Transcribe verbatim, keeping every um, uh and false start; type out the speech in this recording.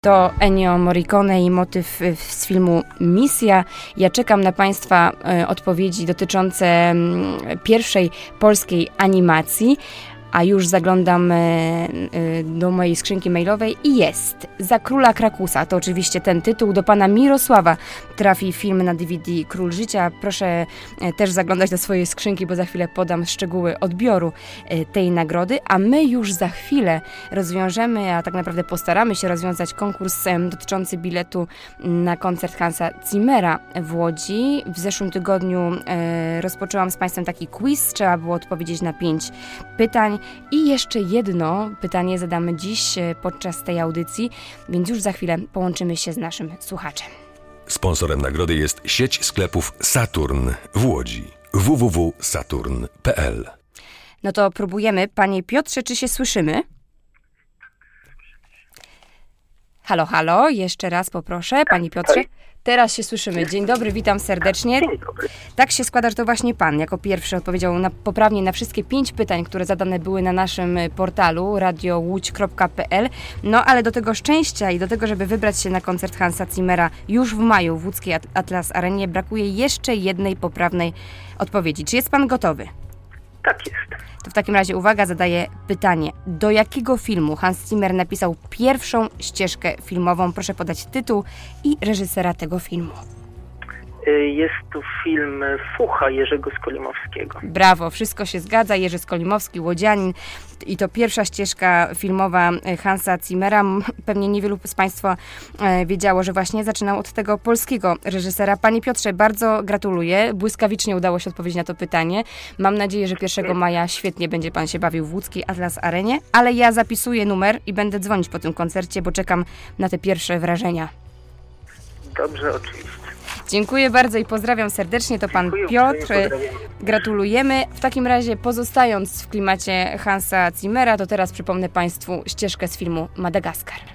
To Ennio Morricone i motyw z filmu Misja. Ja czekam na Państwa odpowiedzi dotyczące pierwszej polskiej animacji, a już zaglądam do mojej skrzynki mailowej i jest Za króla Krakusa. To oczywiście ten tytuł. Do pana Mirosława trafi film na D V D Król Życia. Proszę też zaglądać do swojej skrzynki, bo za chwilę podam szczegóły odbioru tej nagrody, a my już za chwilę rozwiążemy, a tak naprawdę postaramy się rozwiązać konkurs dotyczący biletu na koncert Hansa Zimmera w Łodzi. W zeszłym tygodniu rozpoczęłam z Państwem taki quiz. Trzeba było odpowiedzieć na pięć pytań. I jeszcze jedno pytanie zadamy dziś podczas tej audycji, więc już za chwilę połączymy się z naszym słuchaczem. Sponsorem nagrody jest sieć sklepów Saturn w Łodzi. w w w kropka saturn kropka p l. No to próbujemy. Panie Piotrze, czy się słyszymy? Halo, halo, jeszcze raz poproszę. Panie Piotrze, teraz się słyszymy. Dzień dobry, witam serdecznie. Dzień dobry. Tak się składa, że to właśnie pan jako pierwszy odpowiedział na, poprawnie na wszystkie pięć pytań, które zadane były na naszym portalu radio łódź kropka p l. No ale do tego szczęścia i do tego, żeby wybrać się na koncert Hansa Zimmera już w maju w łódzkiej Atlas Arenie, brakuje jeszcze jednej poprawnej odpowiedzi. Czy jest pan gotowy? Tak jest. To w takim razie uwaga, zadaję pytanie. Do jakiego filmu Hans Zimmer napisał pierwszą ścieżkę filmową? Proszę podać tytuł i reżysera tego filmu. Jest to film Fucha Jerzego Skolimowskiego. Brawo, wszystko się zgadza. Jerzy Skolimowski, łodzianin. I to pierwsza ścieżka filmowa Hansa Zimmera. Pewnie niewielu z Państwa wiedziało, że właśnie zaczynał od tego polskiego reżysera. Panie Piotrze, bardzo gratuluję. Błyskawicznie udało się odpowiedzieć na to pytanie. Mam nadzieję, że pierwszego maja świetnie będzie Pan się bawił w łódzkiej Atlas Arenie, ale ja zapisuję numer i będę dzwonić po tym koncercie, bo czekam na te pierwsze wrażenia. Dobrze, oczywiście. Dziękuję bardzo i pozdrawiam serdecznie. To pan Dziękuję, Piotr. pozdrawiam. Gratulujemy. W takim razie, pozostając w klimacie Hansa Zimmera, to teraz przypomnę Państwu ścieżkę z filmu Madagaskar.